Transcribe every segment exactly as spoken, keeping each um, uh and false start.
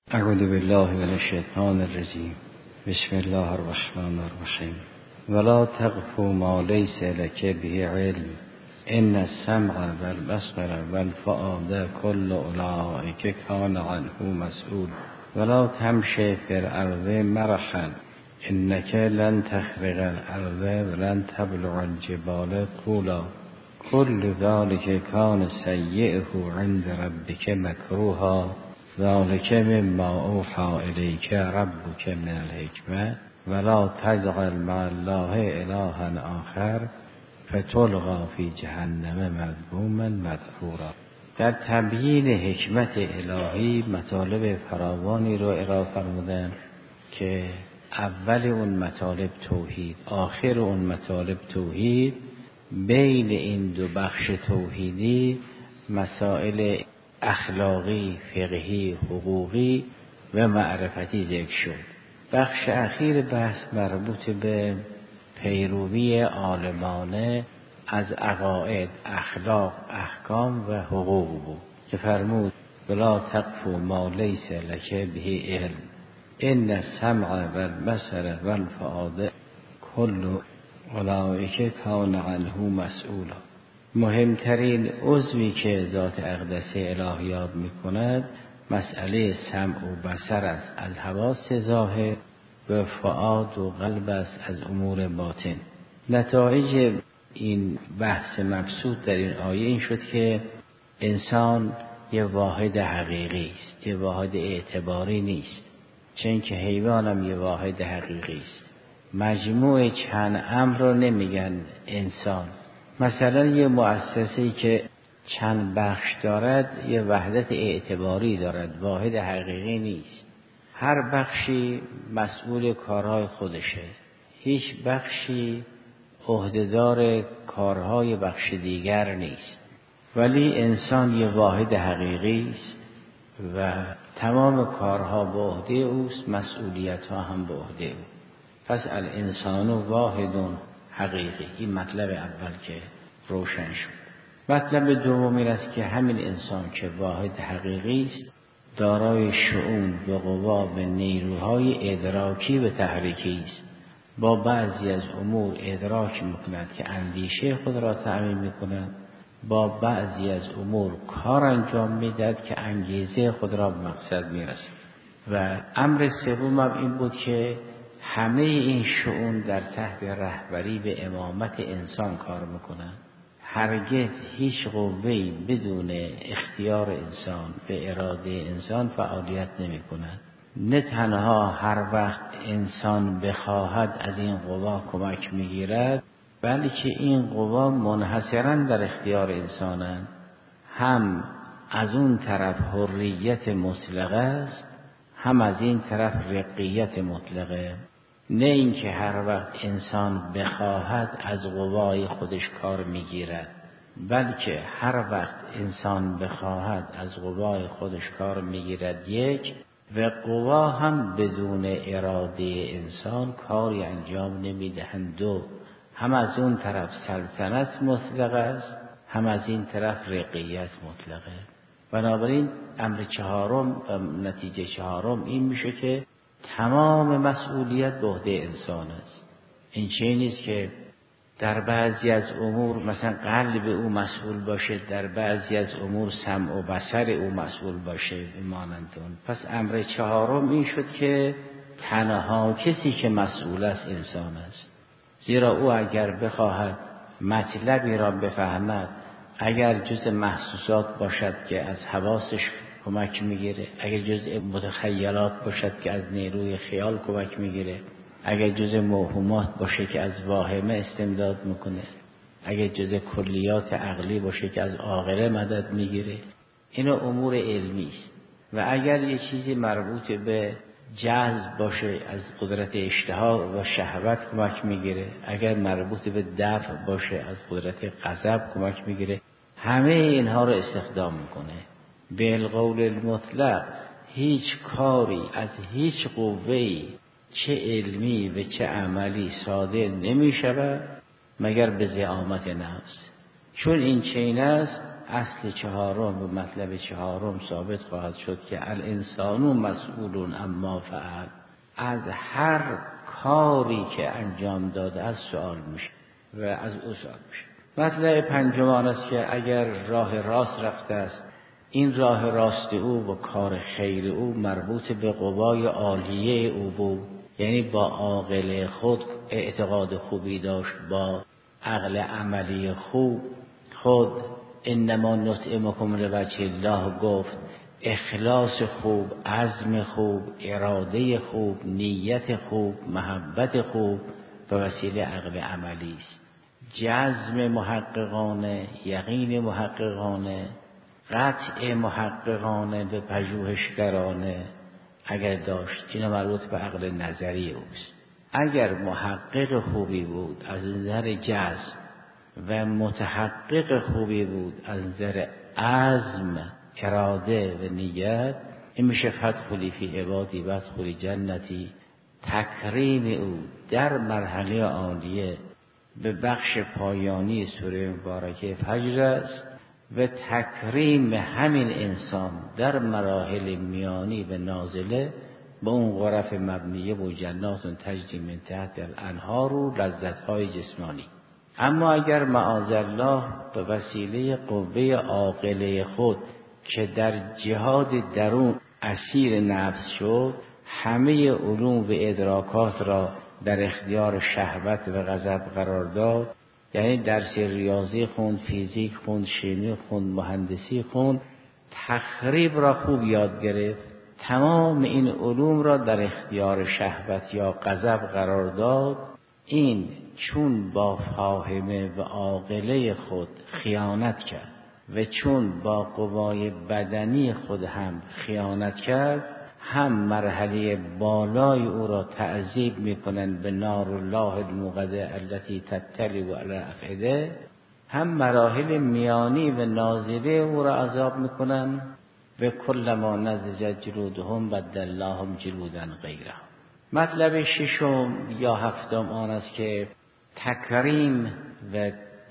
اعوذ بالله من الشیطان الرجیم. بسم الله الرحمن الرحیم. ولا تقف ما لیس لك به علم ان السمع والبصر والفؤاد كل اولئک کان عنه مسئول. ولا تمشي في الارض مرحا انك لن تخرق الارض ولن تبلغ الجبال طولا كل ذلك كان سیئه عند ربك مکروها ذلك مما اوحى الیک ربک من الحکمة ولا تجعل مع الله الها آخر فتلقى فی جهنم مذموما مدحورا. در تبیین حکمت الهی مطالب فراوانی رو ارائه فرمودن که اول اون مطالب توحید، آخر اون مطالب توحید، بین این دو بخش توحیدی مسائل اخلاقی، فقهی، حقوقی و معرفتی ذکر شد. بخش اخیر بحث مربوط به پیروی عالمانه از عقاید، اخلاق، احکام و حقوق بود که فرمود ولا تقف ما لیس لک به علم ان السمع والبصر والفؤاد کل اولئک کان عنه مسئولا. مهمترین عضوی که ذات اقدسه الهی یاد میکند مسئله سمع و بصر است از حواس ظاهر و فؤاد و قلب است از امور باطن. نتایج این بحث مبسوط در این آیه این شد که انسان یه واحد حقیقی است، یه واحد اعتباری نیست، چون که حیوان هم یه واحد حقیقی است. مجموع چند امر رو نمیگن انسان. مثلا یه مؤسسه‌ای که چند بخش دارد یه وحدت اعتباری دارد، واحد حقیقی نیست. هر بخشی مسئول کارهای خودشه، هیچ بخشی عهدهدار کارهای بخش دیگر نیست. ولی انسان یه واحد حقیقی است و تمام کارها به عهده اوست، مسئولیت‌ها هم به عهده او. پس الانسان واحد حقیقی. این مطلب اول که روشن شد. مطلب دوم این است که همین انسان که واحد حقیقی است دارای شؤون و قوا و نیروهای ادراکی و تحریکی است. با بعضی از امور ادراک میکند که اندیشه خود را تعمین میکند، با بعضی از امور کار انجام میدهد که انگیزه خود را به مقصد میرسد. و امر سوم هم این بود که همه این شؤون در تحت رهبری به امامت انسان کار میکنند. هرگز هیچ قوه‌ای بدون اختیار انسان به اراده انسان فعالیت نمیکند. نه تنها هر وقت انسان بخواهد از این قوا کمک میگیرد، بلکه این قوا منحصراً در اختیار انسانند. هم از اون طرف حریت مطلقه است، هم از این طرف رقیت مطلقه. نه اینکه هر وقت انسان بخواهد از قوای خودش کار میگیرد، بلکه هر وقت انسان بخواهد از قوای خودش کار میگیرد یک، و قوا هم بدون اراده انسان کاری انجام نمیدهند دو. هم از اون طرف سلطنت مطلقه است، هم از این طرف رقیت مطلقه. بنابراین امر چهارم و نتیجه چهارم این میشه که تمام مسئولیت به عهده انسان است. این چه نیست که در بعضی از امور مثلا قلب او مسئول باشه، در بعضی از امور سمع و بصر او مسئول باشه مانند اون. پس امر چهارم این شد که تنها کسی که مسئول است انسان است. زیرا او اگر بخواهد مطلبی را بفهمد، اگر جز محسوسات باشد که از حواسش کمک میگیره، اگر جزء متخیلات باشد که از نیروی خیال کمک میگیره، اگر جزء موهومات باشه که از واهمه استمداد میکنه، اگر جزء کلیات عقلی باشه که از عاقله مدد میگیره، اینا امور علمی است. و اگر یه چیزی مربوط به جذب باشه از قدرت اشتها و شهوت کمک میگیره، اگر مربوط به دفع باشه از قدرت غضب کمک میگیره، همه اینها رو استخدام میکنه. بالقول المطلق هیچ کاری از هیچ قوه‌ای چه علمی و چه عملی صادر نمی شود مگر به زعامت نفس. چون این چین است اصل چهارم و مطلب چهارم ثابت خواهد شد که الانسان مسئول اما فعل، از هر کاری که انجام داده از سوال میشه و از او سوال میشه. مطلب پنجم آن است که اگر راه راست رفته است، این راه راست او و کار خیر او مربوط به قوای عالیه او بود، یعنی با عاقل خود اعتقاد خوبی داشت، با عقل عملی خوب خود انما نطعمکم لوجه الله گفت، اخلاص خوب، عزم خوب، اراده خوب، نیت خوب، محبت خوب به وسیله عقل عملی است. جزم محققانه، یقین محققانه، قطع محققانه به پژوهشگرانه اگر داشت، اینا مربوط به عقل نظری اوست. اگر محقق خوبی بود از نظر جزم و متحقق خوبی بود از نظر عزم، اراده و نیت، این میشه فدخلی فی عبادی وادخلی جنتی. تکریم او در مرحله عالیه به بخش پایانی سوره مبارکه فجر است و تکریم همین انسان در مراحل میانی و نازله به اون غرف مبنیه و جنات تجری من تحت الانهار و لذت‌های جسمانی. اما اگر معاذالله به وسیله قوه عاقله خود که در جهاد درون اسیر نفس شد، همه علوم و ادراکات را در اختیار شهوت و غضب قرار داد، یعنی درس ریاضی خوند، فیزیک خوند، شیمی خوند، مهندسی خوند، تخریب را خوب یاد گرفت، تمام این علوم را در اختیار شهوت یا غضب قرار داد، این چون با فاهمه و عاقله خود خیانت کرد و چون با قوای بدنی خود هم خیانت کرد، هم مرحله بالای او را تعذیب میکنند به نار الله الموقده التي تطلع علی الافئده، هم مراحل میانی و نازله او را عذاب میکنند و کلما نضجت جلودهم بدلناهم جلودا غیرها. مطلب ششم یا هفتم آن است که تکریم و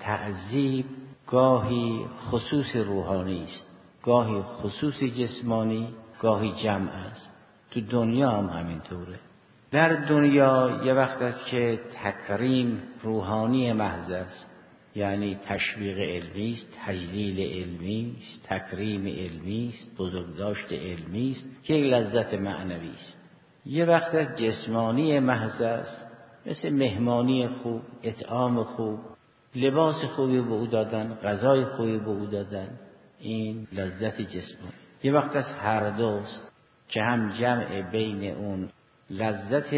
تعذیب گاهی خصوص روحانی است، گاهی خصوص جسمانی، گاهی جمع است. تو دنیا هم همینطوره. در دنیا یه وقت است که تکریم روحانی محض است، یعنی تشویق علمی است، تجلیل علمی است، تکریم علمی است، بزرگداشت علمی است که لذت معنوی است. یه وقت است جسمانی محض است، مثل مهمانی خوب، اطعام خوب، لباس خوبی به او دادن، غذای خوبی به او دادن، این لذت جسمانی. یه وقت از هر دوست که هم جمع بین اون لذت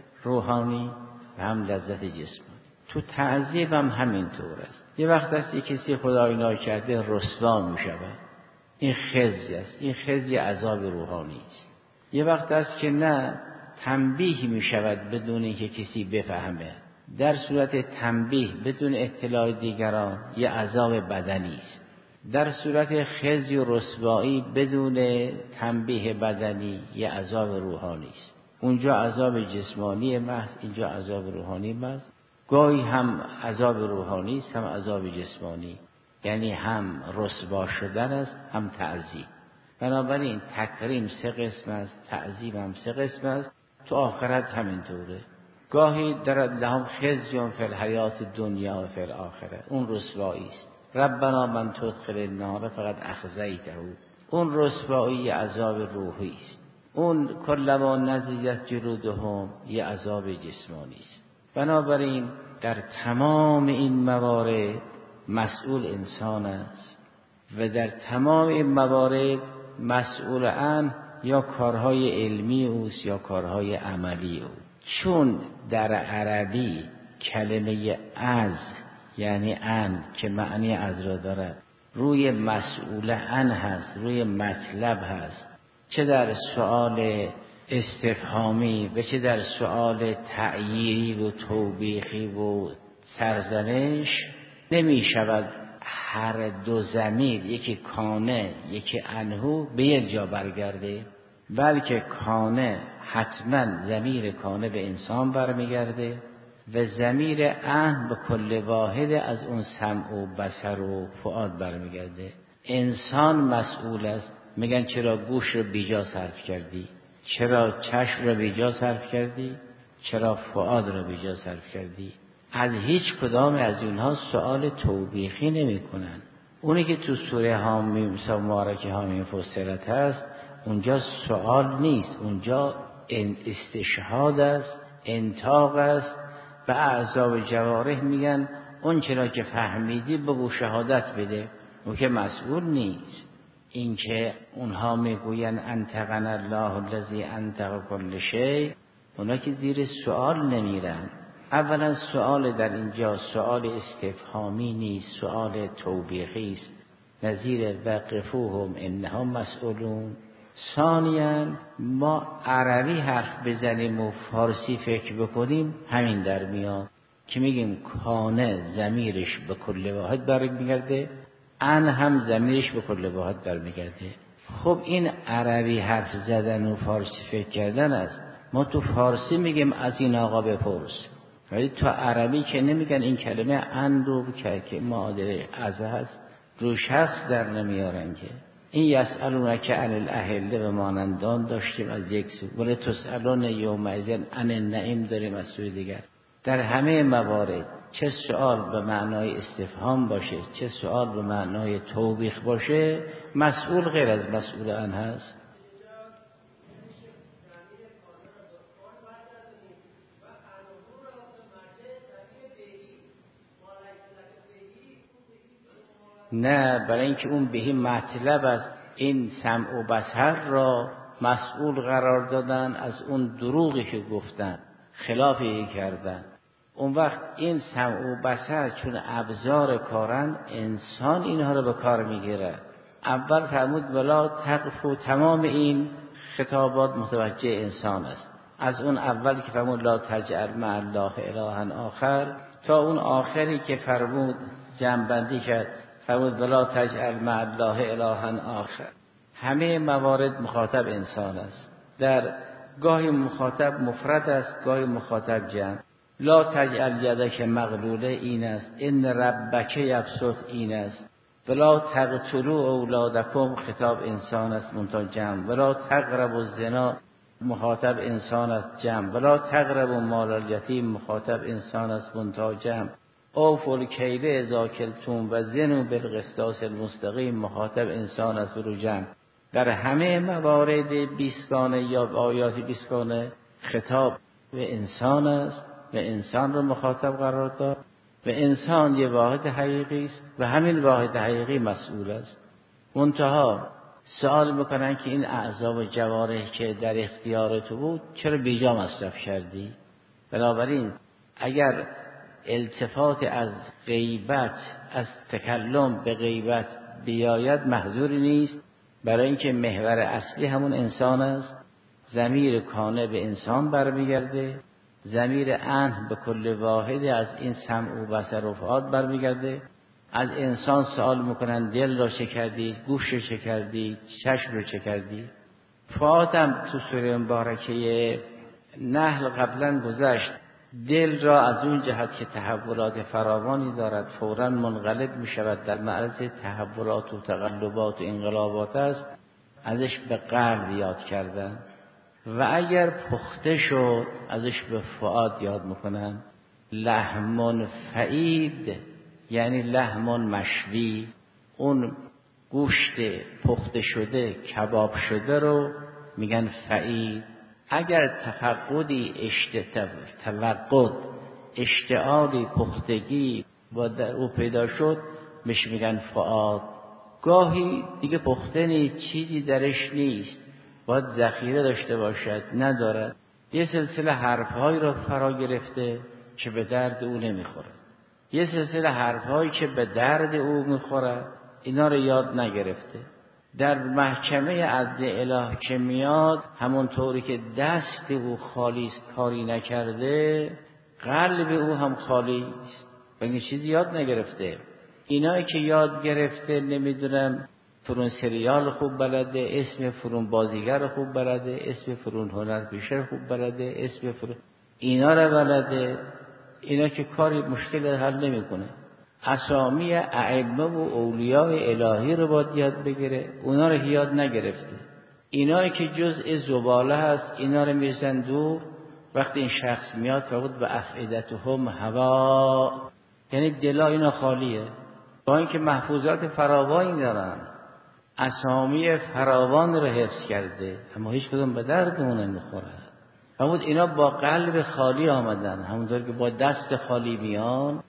روحانی و هم لذت جسمانی. تو تعذیب هم همینطور است. یه وقت است یک کسی خدای ناکرده رسوا می شود، این خزی است، این خزی عذاب روحانی است. یه وقت است که نه، تنبیه می شود بدون اینکه کسی بفهمه، در صورت تنبیه بدون اطلاع دیگران یه عذاب بدنی است. در صورت خزی و رسوایی بدون تنبیه بدنی یه عذاب روحانی است. اونجا عذاب جسمانی محض، اینجا عذاب روحانی محض. گاهی هم عذاب روحانی است هم عذاب جسمانی، یعنی هم رسوا شدن است هم تعذیب. بنابراین تکریم سه قسم است، تعذیب هم سه قسم است. تو آخرت همینطوره. گاهی در لهم خزی فی الحیات دنیا و فی الاخره، اون رسوایی است. ربنا من تدخل النار فقد اخزیته، اون رسوایی عذاب روحی است. اون کلما نضجت جلودهم یه عذاب جسمانی است. بنابراین در تمام این موارد مسئول انسان است و در تمام این موارد مسئول عن یا کارهای علمی اوست یا کارهای عملی او. چون در عربی کلمه از یعنی ان که معنی از را دارد روی مسئول عن هست، روی مطلب هست، چه در سؤال استفهامی و چه در سؤال تعییری و توبیخی و سرزنش، نمی شود هر دو ضمیر، یکی کانه یکی انهو، به یک جا برگرده، بلکه کانه حتما ضمیر کانه به انسان برمیگرده و ضمیر ان به کل واحد از اون سمع و بصر و فؤاد برمیگرده. انسان مسئول است. میگن چرا گوش رو بیجا صرف کردی؟ چرا چشم رو بیجا صرف کردی؟ چرا فؤاد رو بیجا صرف کردی؟ از هیچ کدام از اینها سؤال توبیخی نمی کنن. اونی که تو سوره حامیم مبارکه حامیم فصلت هست اونجا سؤال نیست، اونجا استشهاد است، انطاق است. به اعضا و جوارح میگن اون چرا که فهمیدی بگو شهادت بده. اون که مسئول نیست. این که اونها میگوین انطقنا الله الذی انطق کل شیء، اونا که زیر سؤال نمیرن. اولا سؤال در اینجا سؤال استفهامی نیست، سؤال توبیخی است، نظیر وقفوهم انهم مسئولون. ثانیاً ما عربی حرف بزنیم و فارسی فکر بکنیم همین در میاد که میگیم کانه ضمیرش به کل واحد برمیگرده، ان هم ضمیرش به کل واحد برمیگرده. خب این عربی حرف زدن و فارسی فکر کردن است. ما تو فارسی میگیم از این آقا بپرس، ولی تو عربی که نمیگن این کلمه ان رو که معادله از هست رو شخص در نمیارن. که این یسألونک عن الاهله و مانندان داشتیم از یک سو، ولی تسألون یومئذ عن النعیم داریم از سوی دیگر. در همه موارد چه سؤال به معنای استفهام باشه چه سؤال به معنای توبیخ باشه، مسئول غیر از مسئول آن هست. نه، برای اینکه اون بهی مطلب است. این سمع و بصر را مسئول قرار دادن از اون دروغی که گفتن، خلافی کردن. اون وقت این سمع و بصر چون ابزار کارن، انسان اینها رو به کار میگیره. اول فرمود ولا تقف، و تمام این خطابات متوجه انسان است. از اون اول که فرمود لا تجعل مع الله الها آخر تا اون آخری که فرمود جمع کرد فرمود ولا تجعل مع الله الها آخر، همه موارد مخاطب انسان است. در گاهی مخاطب مفرد است، گاهی مخاطب جمع. لا تجعل یدک مغلوله این است، ان ربک یبسط این است. ولا تقتلوا اولادکم خطاب انسان است منتها جمع. ولا تقربوا الزنا مخاطب انسان است جمع. ولا تقربوا مال الیتیم مخاطب انسان است منتها جمع. اوفوا الکیل اذا کلتم و زنوا بالقسطاس المستقیم مخاطب انسان است رو جمع. در همه موارد بیستگانه یا آیات بیستگانه خطاب به انسان است و انسان رو مخاطب قرار داد و انسان یه واحد حقیقی است و همین واحد حقیقی مسئول است. منتها سوال میکنن که این اعضا و جوارح که در اختیار تو بود چرا بیجا مصرف کردی؟ بنابراین اگر التفات از غیبت از تکلم به غیبت بیاید محظوری نیست، برای اینکه محور اصلی همون انسان است. ضمیر کانه به انسان برمیگرده، ضمیر انه به کل واحد از این سمع و بصر و فؤاد برمیگرده. از انسان سوال میکنن دل را چه کردی، گوش را چه کردی، چشم را چه کردی. فؤادم تو سوره مبارکه نحل قبلا گذشت. دل را از اون جهت که تحولات فراوانی دارد فوراً منقلب می شود، در معرض تحولات و تقلبات و انقلابات است، ازش به قلب یاد کردن. و اگر پخته شد ازش به فؤاد یاد میکنن. لحم فعید یعنی لحم مشوی، اون گوشت پخته شده کباب شده رو میگن فعید. اگر تفقدی اشت توقد اشتعالی پختگی با در او پیدا شد میش میگن فؤاد. گاهی دیگه پخته نیست، چیزی درش نیست، باید ذخیره داشته باشد، ندارد. یه سلسله حرفهایی را فرا گرفته که به درد او نمیخوره، یه سلسله حرفهایی که به درد او میخوره اینا رو یاد نگرفته. در محکمه عدل اله که میاد همونطوری که دست او خالی است کاری نکرده، قلب او هم خالی است، یعنی چیزی یاد نگرفته. اینایی که یاد گرفته نمیدونم فرون سریال خوب بلده، اسم فرون بازیگر خوب بلده، اسم فرون هنرپیشه خوب بلده، اسم فرون اینا رو بلده، اینا که کاری مشکل حل نمیکنه. اسامی ائمه و اولیاء الهی رو باید یاد بگیره، اونا رو یاد نگرفته. اینایی که جزء زباله هست اینا رو میرسن دور. وقتی این شخص میاد فقط به افئدتهم هوا، یعنی دلا اینا خالیه، با اینکه محفوظات فراوانی دارن، اسامی فراوان رو حفظ کرده، اما هیچ کدوم به درد اون نمیخوره. فقط اینا با قلب خالی آمدن، همونطور که با دست خالی میان.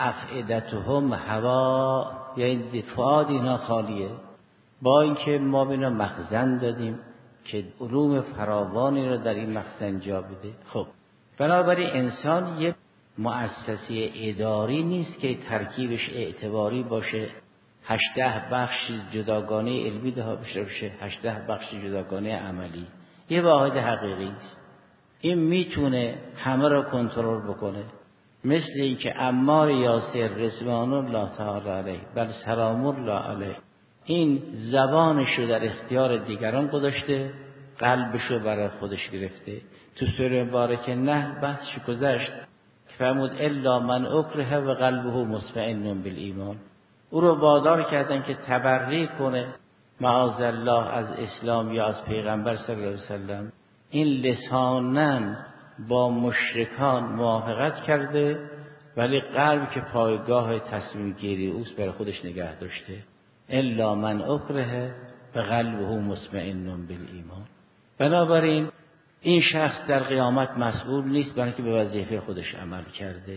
افئدتهم هوا، یعنی فؤاد اینا خالیه، با اینکه ما بینا مخزن دادیم که علوم فراوانی رو در این مخزن جا بده. خب بنابراین انسان یه مؤسسه اداری نیست که ترکیبش اعتباری باشه، هشده بخش جداگانه علمی ده باشه، هشده بخش جداگانه عملی. یه واحد حقیقی است. این میتونه همه را کنترل بکنه، مثل این که عمار یاسر رضوان الله تعالی علیه بل سلام الله علیه این زبانشو در اختیار دیگران گذاشته، قلبشو برای خودش گرفته. تو سوره مبارکه نه بحثش گذشت که فرمود الا من اکره و قلبه مطمئن بالایمان. او رو وادار کردن که تبرئه کنه معاذ الله از اسلام یا از پیغمبر صلی الله علیه وسلم. این لسانن با مشرکان موافقت کرده، ولی قلب که پایگاه تصمیم گیری اوست برای خودش نگه داشته. الا من اکره و قلبه مطمئن بالایمان. بنابراین این شخص در قیامت مسئول نیست، برای که به وظیفه خودش عمل کرده.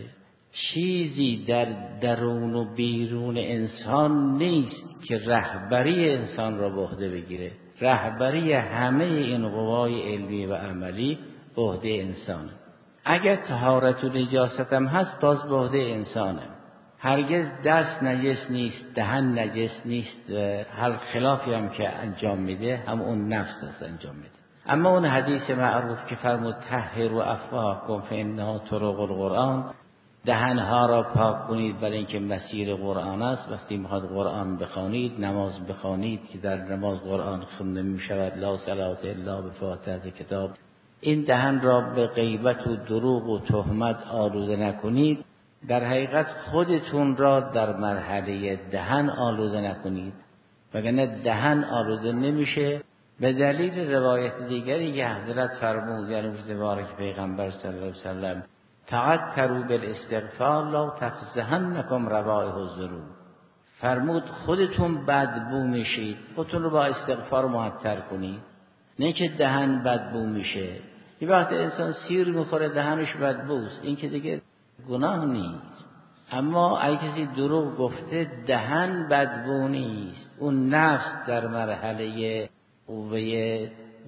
چیزی در درون و بیرون انسان نیست که رهبری انسان را به عهده بگیره. رهبری همه این قوای علمی و عملی به عهده انسانه. اگر طهارت و نجاست هم هست باز به عهده انسانه. هرگز دست نجس نیست، دهن نجس نیست، هر خلافی هم که انجام میده هم اون نفس است انجام میده. اما اون حدیث معروف که فرمود طهروا افواهکم فانها طرق القرآن، دهنها را پاک کنید برای اینکه مسیر قرآن است. وقتی میخواد قرآن بخوانید، نماز بخوانید که در نماز قرآن خوانده میشود لا صلاة الا بفاتحه کتاب، این دهن را به غیبت و دروغ و تهمت آلوده نکنید. در حقیقت خودتون را در مرحله دهن آلوده نکنید، وگرنه دهن آلوده نمیشه. به دلیل روایت دیگری که حضرت فرمود، یعنی مبارک پیغمبر صلی الله علیه وسلم، تعطروا بالاستغفار لا تفزهنکم روائح الذنوب، فرمود خودتون بدبو میشید، خودتون رو با استغفار معطر کنید. نه که دهن بدبو میشه. یه وقت انسان سیر میخوره دهنش بدبوست، این که دیگه گناه نیست. اما اگه کسی دروغ گفته دهن بدبو نیست، اون نفس در مرحله قوه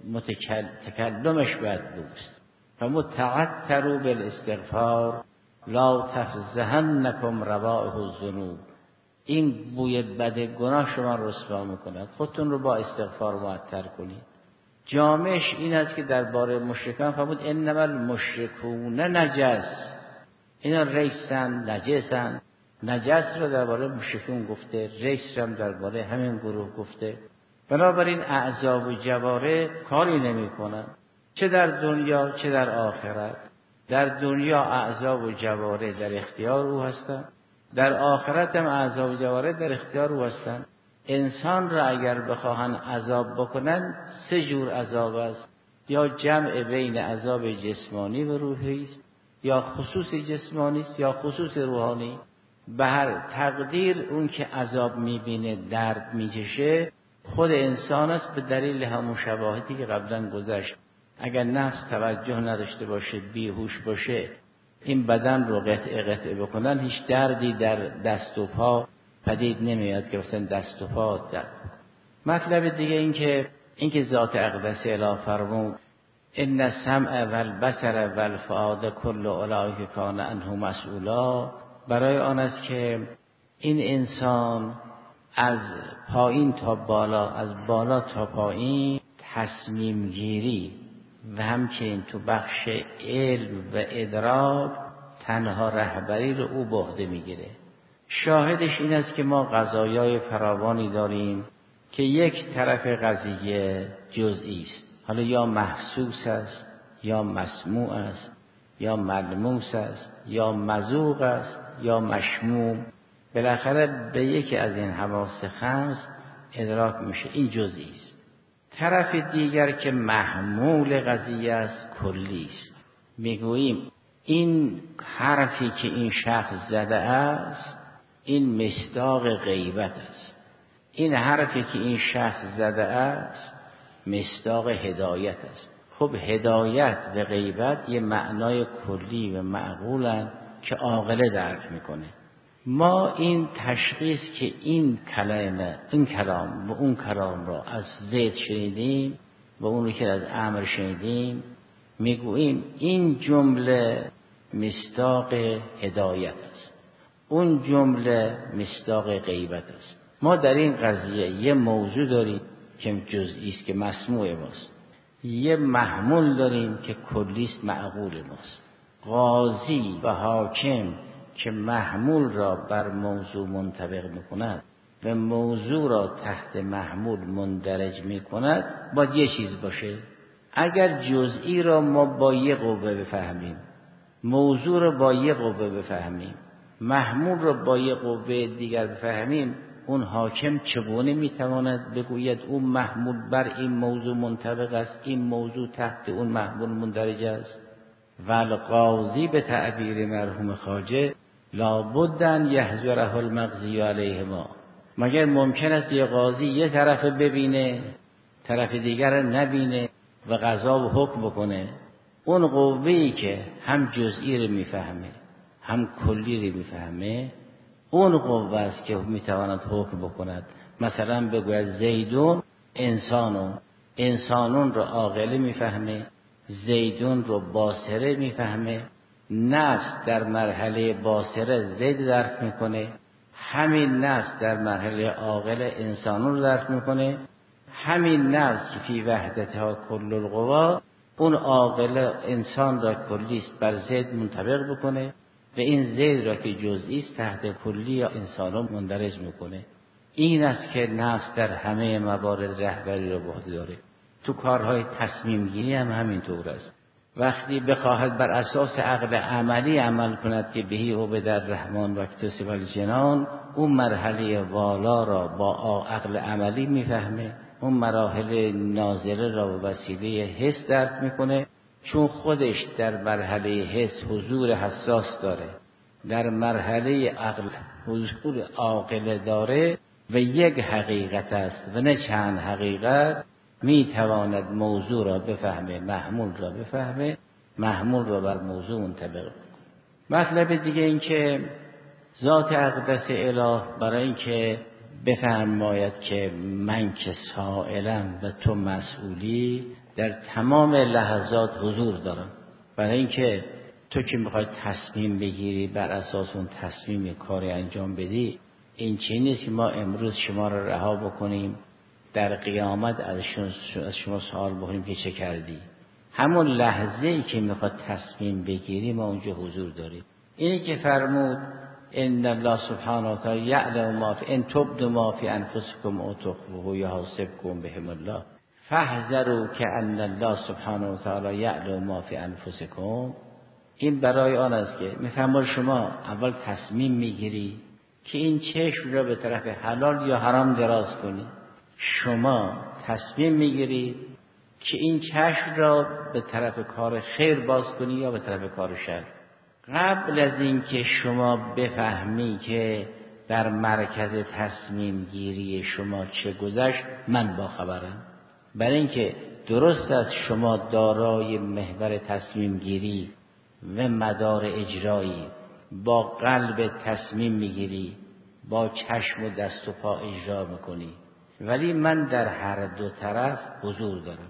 متکلمش بدبوست. فمتعتروا بالاستغفار لا تفزهنکم روائح الذنوب، این بوی بد گناه شما رسوا میکند، خودتون رو با استغفار معطر کنید. جامعش این است که درباره مشرکان فرمود انما المشرکون نجس، اینا ریسن، نجسن. نجس رو درباره مشرکون گفته، ریس هم درباره همین گروه گفته. بنابراین اعضا و جواره کاری نمی کنن، چه در دنیا چه در آخرت. در دنیا اعضا و جواره در اختیار او هستند، در آخرت هم اعضا و جواره در اختیار او هستند. انسان را اگر بخواهن عذاب بکنن سه جور عذاب است، یا جمع بین عذاب جسمانی و روحی است، یا خصوص جسمانی است یا خصوص روحانی. به هر تقدیر اون که عذاب میبینه درد میکشه خود انسان است، به دلیل همون شواهدی که قبلا گذشت. اگر نفس توجه نداشته باشه، بیهوش باشه، این بدن رو قطعه قطعه بکنن، هیچ دردی در دست و پا پدید نمیاد که مثلا دست و پا درد. مطلب دیگه این که این که ذات اقدس اله فرمود ان السمع والبصر والفؤاد کل اولئک کان عنه مسئولا، برای آن است که این انسان از پایین تا بالا، از بالا تا پایین تصمیم گیری و همچنین تو بخش علم و ادراک تنها رهبری رو او به عهده میگیره. شاهدش این است که ما قضایای فراوانی داریم که یک طرف قضیه جزئی است، حالا یا محسوس است یا مسموع است یا ملموس است یا مذوق است یا مشموم، بالاخره به یکی از این حواس خمس ادراک میشه این جزئی است. طرف دیگر که محمول قضیه است کلی است. میگوییم این حرفی که این شخص زده است این مصداق غیبت است. این حرفی که این شخص زده است مصداق هدایت است. خب هدایت و غیبت یه معنای کلی و معقولن که عاقله درک میکنه. ما این تشخیص که این کلمه این کلام و اون کلام را از زید شنیدیم و اون رو که از عمرو شنیدیم میگوییم این جمله مصداق هدایت است، اون جمله مصداق غیبت است. ما در این قضیه یه موضوع داریم که جزئی است که مسموع ماست، یه محمول داریم که کلی است معقول ماست. قاضی و حاکم که محمول را بر موضوع منطبق میکند و موضوع را تحت محمول مندرج میکند باید یه چیز باشه. اگر جزئی را ما با یه قوه بفهمیم، موضوع را با یه قوه بفهمیم، محمول را با یه قوه دیگر بفهمیم، اون حاکم چگونه میتواند بگوید اون محمول بر این موضوع منطبق است، این موضوع تحت اون محمول مندرج است؟ والقاضی به تعبیر مرحوم خواجه لابد ان یحضره المقضی علیه ما. مگر ممکن است یه قاضی یه طرف ببینه طرف دیگر رو نبینه و قضا و حکم بکنه؟ اون قوه‌ای که هم جزئی رو میفهمه هم کلی رو میفهمه اون قوه است که میتواند حکم بکند. مثلا بگوید زیدون انسانون، انسانون رو عاقله میفهمه، زیدون رو باصره میفهمه. نفس در مرحله باصره زید درک میکنه، همین نفس در مرحله عاقله انسانون رو درک میکنه. همین نفس که فی وحدتها کل القوا اون عاقله انسان را کلی است بر زید منطبق بکنه و این زید را که جزئی است تحت کلی یا انسانون مندرج میکنه. این است که نفس در همه موارد رهبری را به عهده داره. تو کارهای تصمیم گیری هم همینطور است. وقتی بخواهد بر اساس عقل عملی عمل کند که بهی عبد الرحمن و اکتسب الجنان، اون مرحله والا را با عقل عملی میفهمه، اون مراحل نازله را به وسیله حس درک میکنه، چون خودش در مرحله حس حضور حساس داره، در مرحله عقل حضور عاقله داره و یک حقیقت است و نه چند حقیقت. می تواند موضوع را بفهمه، محمول را بفهمه، محمول را بر موضوع منطبق کنه. مطلب دیگه این که ذات اقدس اله برای این که بفرماید که من که سائلم و تو مسئولی در تمام لحظات حضور دارم. برای این که تو که میخوای تصمیم بگیری بر اساس اون تصمیم کاری انجام بدی، این چیزی نیست که ما امروز شما را رها بکنیم در قیامت از شما سوال بکنیم که چه کردی. همون لحظه ای که میخواد تصمیم بگیری ما اونجا حضور داریم. اینی که فرمود ان الله سبحانه و تعالی یعلم ما فی ان تبدوا ما فی انفسکم او تخفوه یحاسبکم بهم الله فاحذروا که ان الله سبحانه و تعالی یعلم ما فی انفسکم. این برای آن است که میفرماید شما اول تصمیم میگیری که این چشم را به طرف حلال یا حرام دراز کنی. شما تصمیم میگیرید که این چشم را به طرف کار خیر باز کنی یا به طرف کار شر. قبل از این که شما بفهمی که در مرکز تصمیم گیری شما چه گذشت، من با خبرم. برای اینکه درست است شما دارای محور تصمیم گیری و مدار اجرایی، با قلب تصمیم میگیری، با چشم و دست و پا اجرا میکنی، ولی من در هر دو طرف حضور دارم.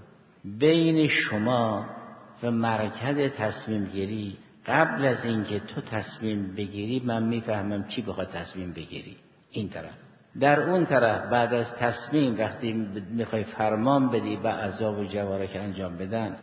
بین شما و مرکز تصمیم گیری قبل از اینکه تو تصمیم بگیری من میفهمم چی بخواد تصمیم بگیری. این طرف در اون طرف بعد از تصمیم وقتی میخوای فرمان بدی و اعضا و جوارح انجام بدن،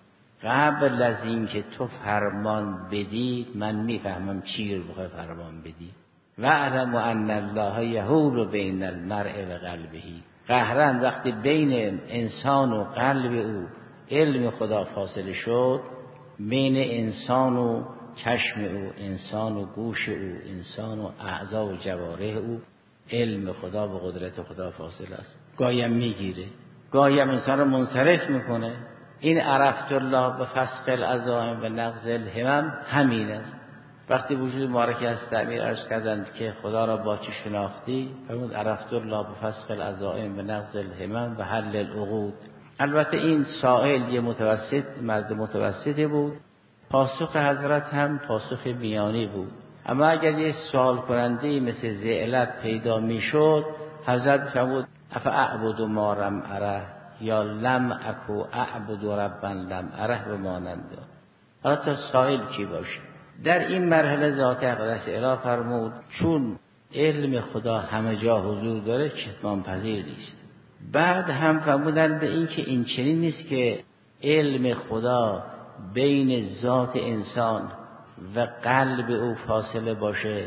قبل از اینکه تو فرمان بدی من میفهمم چی رو بخوای فرمان بدی. و اعلم ان الله یحول بین المرء و قلبه. قهرن وقتی بین انسان و قلب او علم خدا فاصله شد، بین انسان و چشم او، انسان و گوش او، انسان و اعضا و جوارح او، علم خدا و قدرت خدا فاصل است. گاهی هم میگیره، گاهی هم انسان رو منصرف میکنه. این عرفت الله به فسق العزائم و نقض الهمم همین است. وقتی وجود مبارک از تعمیر عرض کردند که خدا را با چه شناختی؟ فرمود عرفت الله به فسق العزائم و نقض الهمم و حل العقود. البته این سائل یه متوسط، مرد متوسطی بود، پاسخ حضرت هم پاسخ میانی بود. اما اگر یه سوال کننده مثل زعلت پیدا میشد، حضرت فرمود افاعبد ما لم اره یا لم اکو اعبد ربا لم اره و مانند. حالا تا سائل کی باشه؟ در این مرحله ذات اقدس اله فرمود چون علم خدا همه جا حضور داره کتمان پذیر نیست. بعد هم فرمودن به این که این چنین نیست که علم خدا بین ذات انسان و قلب او فاصله باشه،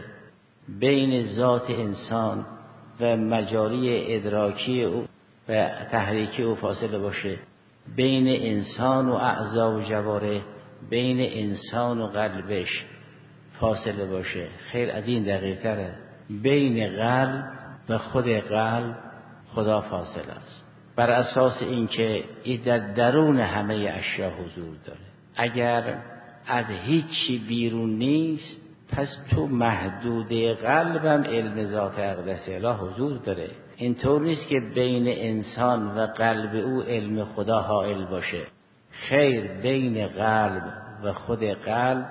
بین ذات انسان و مجاری ادراکی او و تحریکی او فاصله باشه، بین انسان و اعضا و جوارح، بین انسان و قلبش فاصله باشه. خیر از این دقیق تره، بین قلب و خود قلب خدا فاصله است. بر اساس اینکه این در درون همه اشیا حضور داره. اگر از هیچی بیرون نیست پس تو محدوده قلبم علم ذات اقدس اله حضور داره. اینطور نیست که بین انسان و قلب او علم خدا حائل باشه. خیر، بین قلب و خود قلب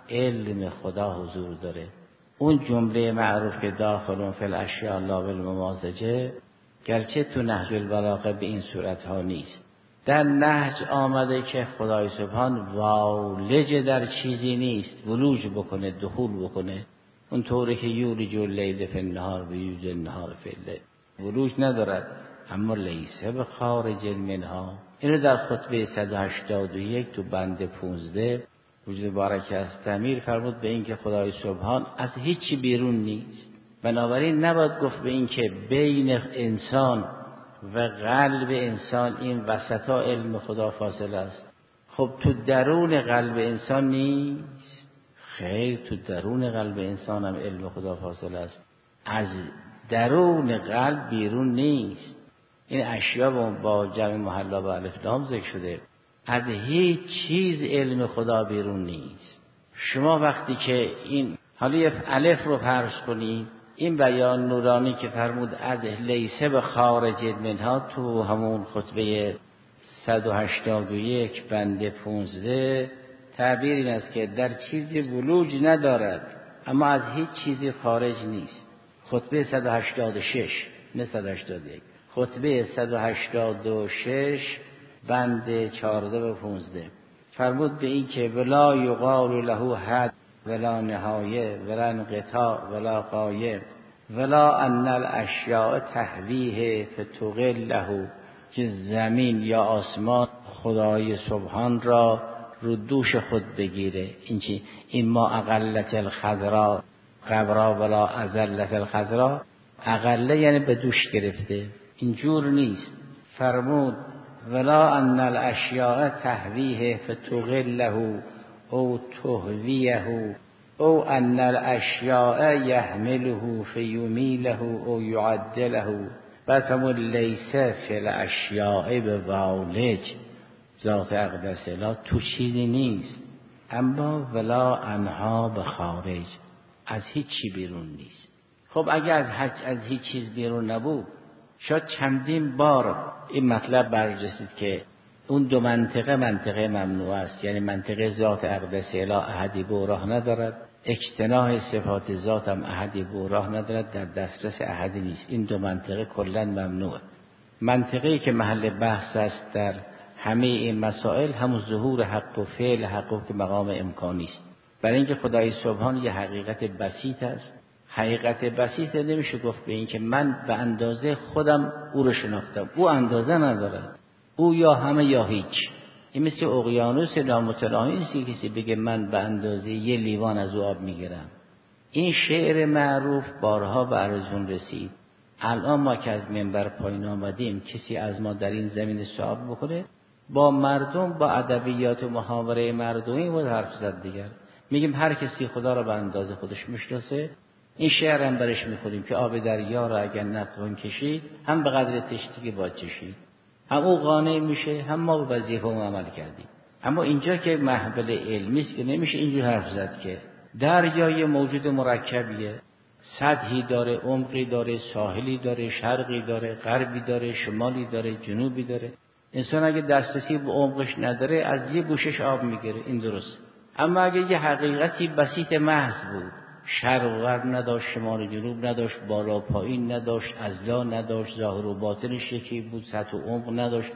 علم خدا حضور داره. اون جمله معروف که داخلون فی الاشیاء لا بالممازجه، گرچه تو نهج البلاغه به این صورت ها نیست، در نهج آمده که خدای سبحان والج در چیزی نیست، ولوج بکنه، دخول بکنه. اون طوری که یولج اللیل فی النهار و یولج النهار فی اللیل، ولوج ندارد، اما لیسه به خارج منها. اینو در خطبه صد و هشتاد و یک تو بند پونزده وجود مبارک از تعمیر فرمود به این که خدای سبحان از هیچی بیرون نیست. بنابراین نباید گفت به این که بین انسان و قلب انسان این وسطا علم خدا فاصله است. خب تو درون قلب انسان نیست؟ خیر، تو درون قلب انسان هم علم خدا فاصله است. از درون قلب بیرون نیست. این اشیا با جمع محلا و الف لام ذکر شده. از هیچ چیز علم خدا بیرون نیست. شما وقتی که این حالا یه الف رو فرض کنید، این بیان نورانی که فرمود از لیسه به خارج منها تو همون خطبه صد و هشتاد و یک بند پونزده تعبیر این است که در چیزی ولوج ندارد اما از هیچ چیزی خارج نیست. خطبه صد و هشتاد و شش نه صد و هشتاد و یک، خطبه صد و هشتاد و شش بند چهارده و پونزده فرمود به این که ولا یقال له حد ولا نهایه ولا انقطاع ولا غایه ولا ان الاشیاء تهویه فتغل له، که زمین یا آسمان خدای سبحان را رو دوش خود بگیره. این چی؟ این ما اقلت الخضراء قبرا ولا ازلت الخضراء، اقله یعنی به دوش گرفته، اینجور نیست. فرمود ولا ان الاشیاء تهویه فتغل له او تهویه او ان الاشیاء یحمله فیمیله او یعدله. بعد فرمود لیسه فی الاشیاء به والج، ذات اقدس اله تو چیزی نیست، اما ولا انها به خارج، از هیچ چی بیرون نیست. خب اگر از هیچ از هیچ چیز بیرون نبود، شاید چندین بار این مطلب بررسید که اون دو منطقه منطقه ممنوع است، یعنی منطقه ذات اقدس اله احدی به راه ندارد، اجتناح صفات ذات هم احدی به راه ندارد، در دسترس احدی نیست. این دو منطقه کلا ممنوعه. منطقه‌ای که محل بحث است در همه این مسائل همون ظهور حق و فعل حق که مقام امکانی است. برای اینکه خدای سبحان یه حقیقت بسیط است. حقیقت بسیط نمیشه گفت به این که من به اندازه خودم او رو شناختم، او اندازه نداره، او یا همه یا هیچ. این مثل اقیانوس نامتناهی نیست که کسی بگه من به اندازه یه لیوان از او آب میگیرم. این شعر معروف بارها به عرضون رسید. الان ما که از منبر پایین آمدیم، کسی از ما در این زمین سوال بکنه، با مردم با ادبیات و محاوره مردمی بود حرف زد دیگر. میگیم هر کسی خدا را به اندازه خودش میشناسه. این شعر هم برش میخوریم که آب دریا را اگر نتوان کشید، هم به قدر تشنگی باید چشید. هم او قانع میشه، هم ما به وظیفه اون عمل کردیم. اما اینجا که محفل علمی است که نمیشه اینجور حرف زد که دریای موجود مرکبیه، سطحی داره، عمقی داره، ساحلی داره، شرقی داره، غربی داره، شمالی داره، جنوبی داره. انسان اگه دسترسی به عمقش نداره از یه گوشش آب میگیره، این درست. اما اگه یه حقیقتی بسیط محض بود، شرق و غرب نداشت، شمال و جنوب نداشت، بالا پایین نداشت، اضلاع نداشت، ظاهر و باطنش یکی بود، سطح و عمق نداشت،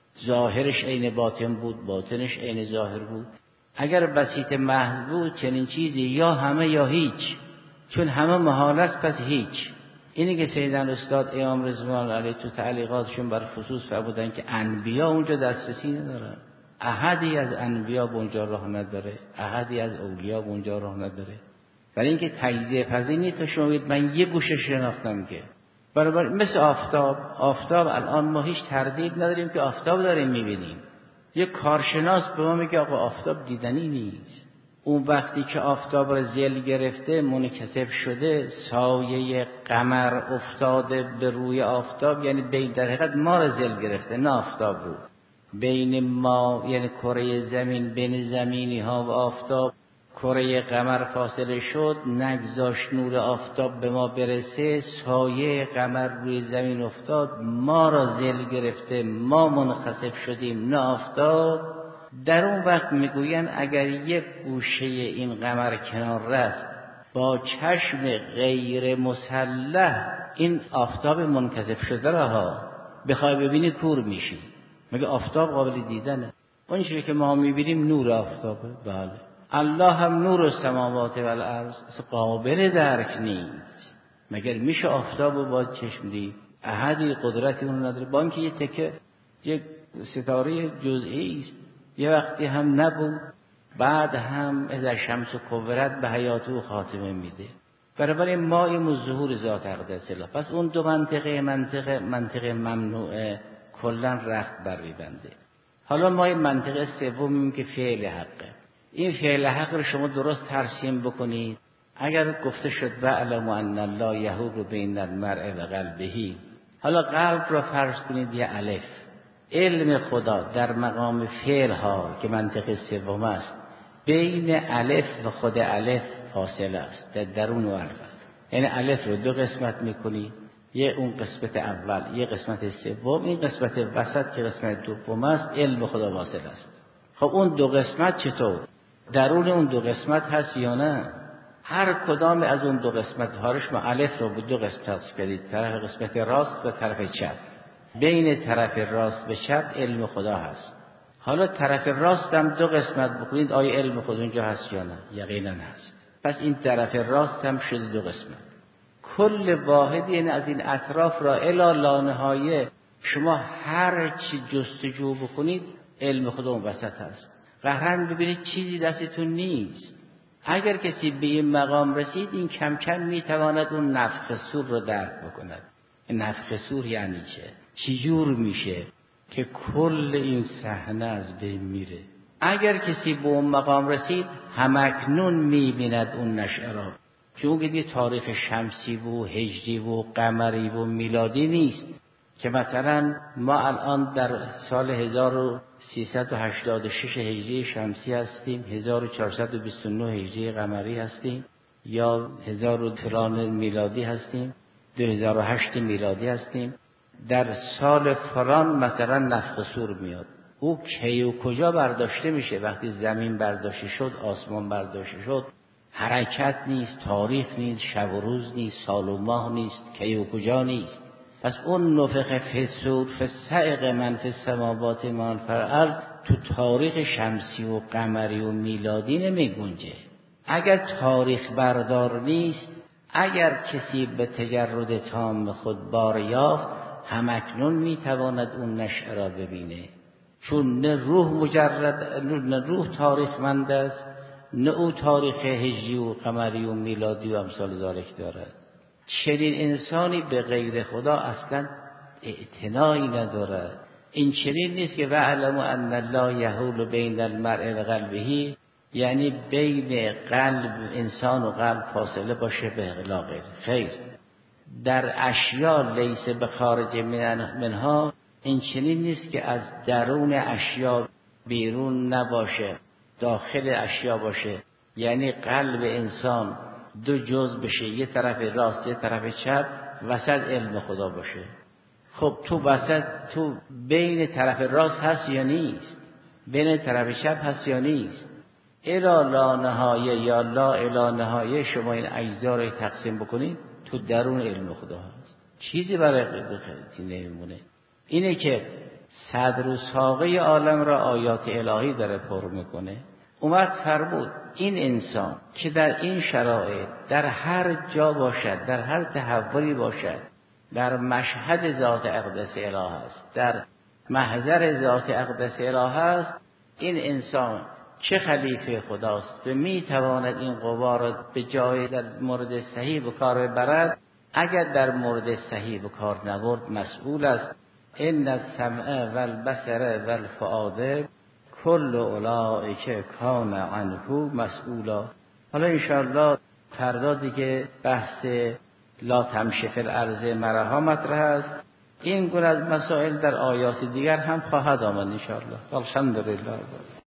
ظاهرش عین باطن بود، باطنش عین ظاهر بود. اگر بسیط محض بود چنین چیزی یا همه یا هیچ، چون همه محال است پس هیچ. اینی که سیدن استاد امام رضوان علیه تو تعلیقاتشون بر خصوص فرمودن که انبیا اونجا دسترسی ندارن، احدی از انبیا به اونجا راه نداره، احدی از اولیا به اونجا راه نداره. برای اینکه تجزیه پذیر نیست. تا شما بگید من یه گوشه شناختم که برابر مثل آفتاب. آفتاب الان ما هیچ تردید نداریم که آفتاب داریم میبینیم. یه کارشناس به ما میگه آقا آفتاب دیدنی نیست. اون وقتی که آفتاب را ذل گرفته، منکسف شده، سایه قمر افتاده به روی آفتاب، یعنی بین در حقیقت ما را ذل گرفته، نه آفتاب رو. بین ما یعنی کره زمین، بین زمینی ها و آفتاب کره قمر فاصله شد، نگذاشت نور آفتاب به ما برسه، سایه قمر روی زمین افتاد، ما را ذل گرفته، ما منخسف شدیم، نه آفتاب. در اون وقت میگوین اگر یک گوشه این قمر کنار رفت، با چشم غیر مسلح این آفتاب منکسف شده را ها بخوای ببینی کور میشی. مگه آفتاب قابل دیدنه؟ اون چیزی که ما میبینیم نور آفتابه. بله، الله هم نور السماوات و الارض، قابل درک نیست. مگر میشه آفتاب رو با چشم دید؟ احدی قدرتی اون نداره. با اینکه یه تکه یک ستاره جزئی است، یه وقتی هم نبود، بعد هم اذا شمس کورت به حیات او خاتمه میده. برای ما این ظهور ذات اقدس الله. پس اون دو منطقه منطقه منطقه ممنوعه کلا رخت بر میبنده. حالا ما این منطقه سومیم که فعل حقه. این فعل حق رو شما درست ترسیم بکنید. اگر گفته شد وَاعْلَمُوا أَنَّ اللَّهَ یحول بین المرء و قلبه، حالا قلب را فرض کنید یه الف. علم خدا در مقام فعل ها که منطقه سوم است، بین الف و خود الف فاصله است، در درون و الف است. یعنی الف رو دو قسمت میکنی، یه اون قسمت اول، یه قسمت سوم، این قسمت وسط که قسمت دوم است، علم خدا واصل است. خب اون دو قسمت چطور؟ درون اون دو قسمت هست یا نه؟ هر کدام از اون دو قسمت ها رو شما الف رو به دو قسمت تقسیم کردید، طرف قسمت راست و طرف چپ. بین طرف راست و چپ علم خدا هست. حالا طرف راست هم دو قسمت بکنید، آیا علم خدا اونجا هست یا نه؟ یقینا هست. پس این طرف راست هم شده دو قسمت. کل واحد یعنی از این اطراف را الی لا نهایه شما هر چی جستجو بکنید علم خدا اون وسط هست. قهرن ببینید چیزی دستتون نیست. اگر کسی به این مقام رسید، این کم کم میتواند اون نفخ صور رو درک بکند. این نفخ صور یعنی چه؟ چجور میشه که کل این صحنه از بین میره؟ اگر کسی به اون مقام رسید، همکنون میبیند اون نشأه را. چون که دیگه تاریخ شمسی و هجری و قمری و میلادی نیست که مثلا ما الان در سال هزار و سیصد و هشتاد و شش هجری شمسی هستیم، هزار و چهارصد و بیست و نه هجری قمری هستیم، یا هزار و فلان میلادی هستیم، دو هزار و هشت میلادی هستیم. در سال فلان مثلا نفخ صور میاد. او کی و کجا برداشته میشه؟ وقتی زمین برداشته شد، آسمان برداشته شد، حرکت نیست، تاریخ نیست، شب و روز نیست، سال و ماه نیست، کی و کجا نیست. پس اون نفخ فی الصور فصعق من فی السماوات من فی الارض تو تاریخ شمسی و قمری و میلادی نمی گنجه. اگر تاریخ بردار نیست، اگر کسی به تجرد تام خود بار یافت، همکنون میتواند اون نشأه را ببینه. چون نه روح مجرد، نه روح تاریخ مند است، نه او تاریخ هجری و قمری و میلادی و امثال ذالک دارد. چنین انسانی به غیر خدا اصلا اعتنایی ندارد. این چنین نیست که وَاعْلَمُوا أَنَّ اللَّهَ یحول بین المرء و قلبه، یعنی بین قلب انسان و قلب فاصله باشه به غیر. خیر، در اشیا لیس به خارج منها، این چنین نیست که از درون اشیا بیرون نباشه، داخل اشیا باشه. یعنی قلب انسان دو جزء بشه، یه طرف راست یه طرف چپ، وسط علم خدا باشه. خب تو وسط، تو بین طرف راست هست یا نیست؟ بین طرف چپ هست یا نیست؟ الا لا نهایه یا لا الا نهایه، شما این اجزا رو تقسیم بکنید، تو درون علم خدا هست. چیزی برای خیلی نمیمونه. اینه که صدر و ساقه عالم را آیات الهی داره پر میکنه. اومد فرمود این انسان که در این شرایط در هر جا باشد، در هر تحولی باشد، در مشهد ذات اقدس اله است، در محضر ذات اقدس اله است، این انسان چه خلیفه خداست و میتواند این قوا را به جای در مورد صحیح به کار ببرد. اگر در مورد صحیح به کار نبرد مسئول است. ان السمع والبصر والفؤاد کل اولئک کان عنه مسئولا. حالا انشاءالله فردا دیگه بحث لا تمشی فی الارض مرها مطرح است. این گونه از مسائل در آیات دیگر هم خواهد آمد انشاءالله. الحمدلله.